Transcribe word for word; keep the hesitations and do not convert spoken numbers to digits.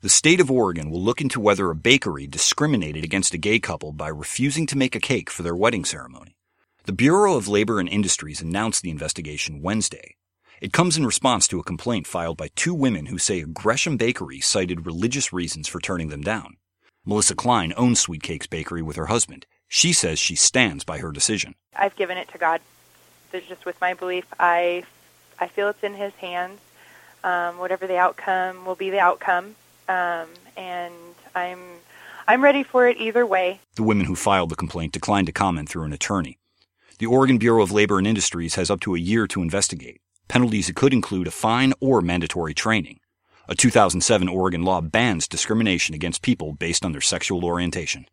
The state of Oregon will look into whether a bakery discriminated against a gay couple by refusing to make a cake for their wedding ceremony. The Bureau of Labor and Industries announced the investigation Wednesday. It comes in response to a complaint filed by two women who say a Gresham Bakery cited religious reasons for turning them down. Melissa Klein owns Sweet Cakes Bakery with her husband. She says she stands by her decision. I've given it to God. There's just with my belief, I, I feel it's in His hands. Um, whatever the outcome will be the outcome, um, and I'm I'm ready for it either way. The women who filed the complaint declined to comment through an attorney. The Oregon Bureau of Labor and Industries has up to a year to investigate. Penalties could include a fine or mandatory training. A two thousand seven Oregon law bans discrimination against people based on their sexual orientation.